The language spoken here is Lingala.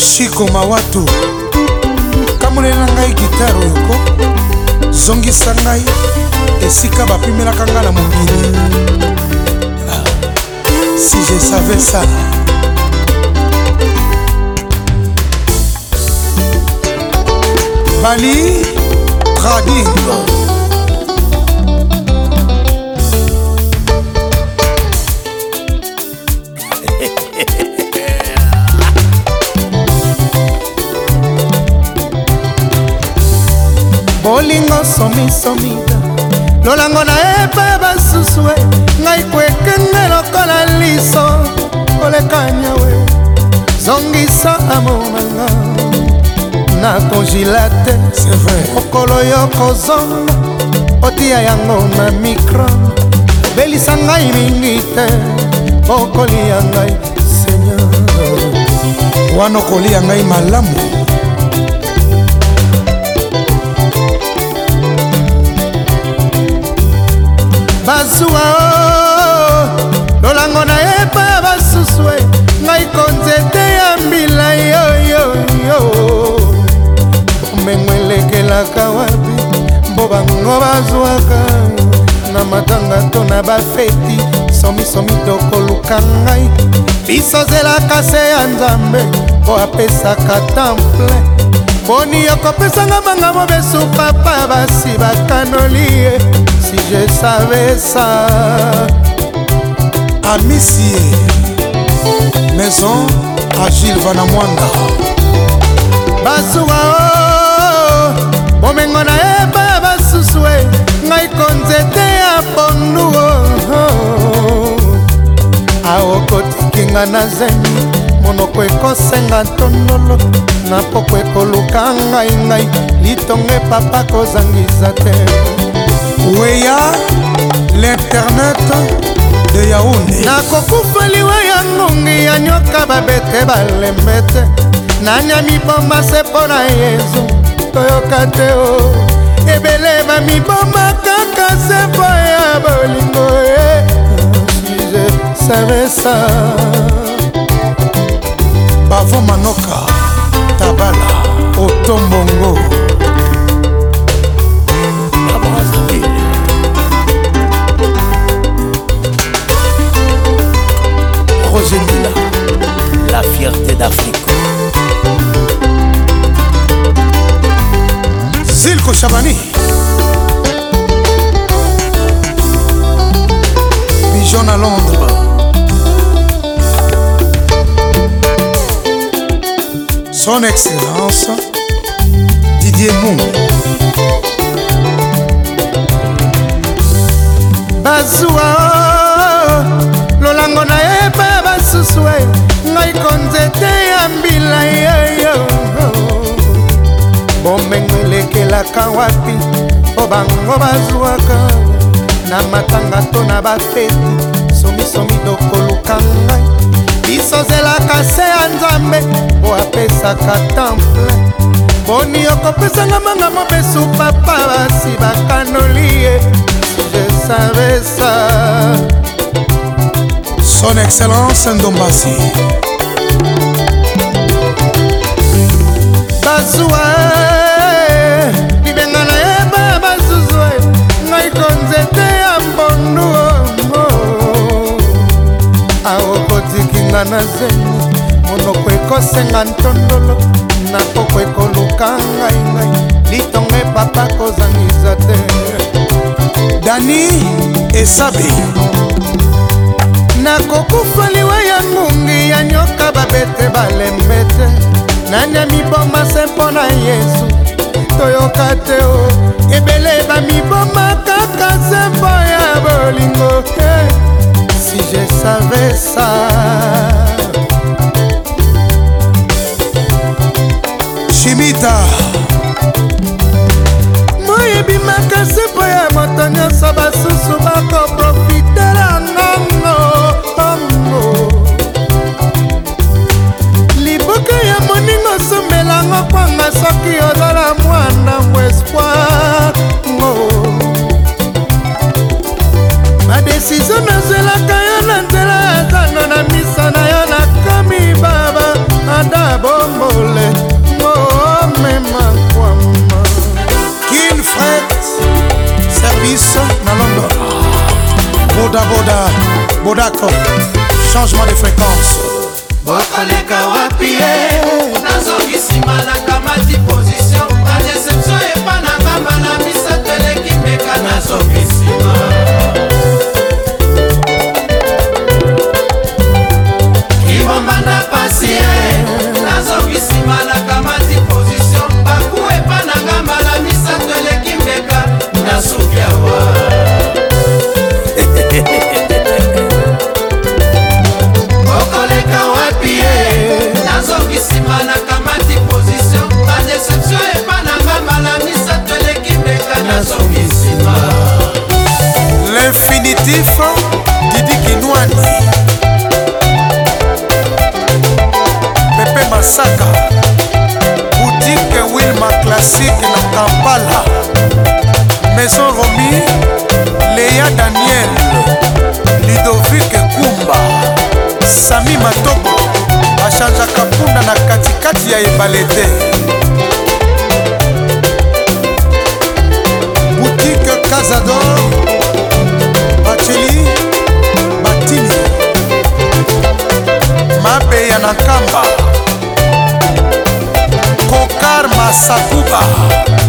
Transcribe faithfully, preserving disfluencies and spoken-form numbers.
Shiko Mawatu kamulela ngai gitare yoko zongisa ngai esika bapimelaka nga na mokili. Si je savais ça. Bali Trading bolingo somi somida lolango na epa basusue ngai kwekenge lokola liso kolekanya we zongisa amomanga na congilate. C'est vrai. okolo yo kozonga otia yango na micro belisa ngai mingi te okolia ngai Seigneur wana okolia ngai malamu. Bazua lolango na epa basusue ngai konzete ya mbila yo yo yo bomengwelekelaka wapi mbo bango bazwaka na matanga to na bafeti somisomi tokoluka ngai biso zelaka se ya nzambe po apesaka temple boni yokopesanga manga mobesu papa basi bakanoli ye. Si je savais ça. Amicie Maison Agile Vanamwanda Basuwa o bomengo na eba basusue ngai konzete ya pondu o aokotikinga na zemi monoko ekosenga ntondolo na poko ekoluka ngai ngai litonge papa kozangisa te. Weya l'internet de Yaoundé nakokufaliwa ya ngongi ya nyoka babete balembete nanya mibomba se mpona Yesu toyoka te o ebele bamibomba kaka se mpo ya bolingo e. Si je savais ça. Bavo Manoka Tabala Otombongo Roger Mila, la fierté d'Afrique. Zilko Chabani Pigeon à Londres. Son Excellence Didier Mou Bazua lolango na eba basusue ngai konzete ya mbila yoyo bomengwelekelaka wapi po bango bazwaka na matanga to na bafeti somisomi tokoluka ngai biso zelaka se ya nzambe po apesaka temple boni okopesanga manga mobesu papa basi bakanoli ye. Je savais ça. Son Excellence Ndombasi Bazua libenga na eba bazuzue ngai konzete ya mbondu aokotikinga na zemi monoko ekosenga ntondolo na poko ekoluka ngai ngai litonge papa kozangisa te. Dani Esabe nakokufaliwa ya ngungi ya nyoka babete balembete nanya miboma se mpona Yesu toyoka te o ebele bamiboma kaka se mpo ya bolingo. Hey, si je savais ça. Chimita moyebi makasi mpo ya moto nyonso basusu bakoprofitela ngongo ongo liboke ya moningo sombelango kwanga soki ozala mwana mo espoir ngo badesizio nazelaka yo na nzela ya zando na misa na yo nakomi baba ata bombo Bodako, changement de fréquence. bokoleka wapi nazongi nsima na kamati position na deception epa na ngamba na misato eleki meka nazongi nsima kibomba na pasi nazongi nsima na kamati position baku epa na ngamba na misato eleki meka nazongi awa bokoleka wapi nazongi nsima na kamati position na deception epa na ngamba na misato eleki meka nazongi nsima L'infinitif Didi Kinwani Pepe Masaka Boutique Wilma Classique na Kampala Maison Romy Léa Daniel Ludovic Kumba Sami Matoko Achanja Kapunda na katikati ya Ebalete Boutique Cazador Bacheli Batini Mabeya na Kamba Kokar Masakuba